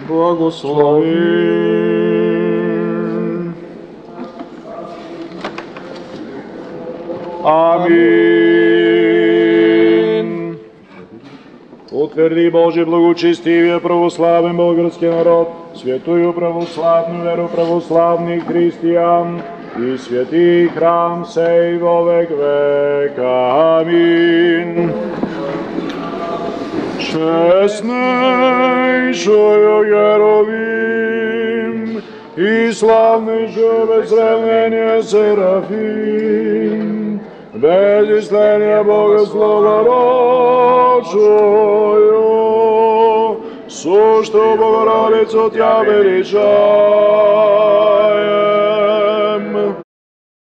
благослови. Амин. Утверди, Боже, благочестивия православен български народ, святую православну веру православних християн и свети храм сей во век века. Амин. Честнейшую Херувим и славнейшую без сравнения Серафим, без истления Богословородшую, сущую Богородицу Тя величаем.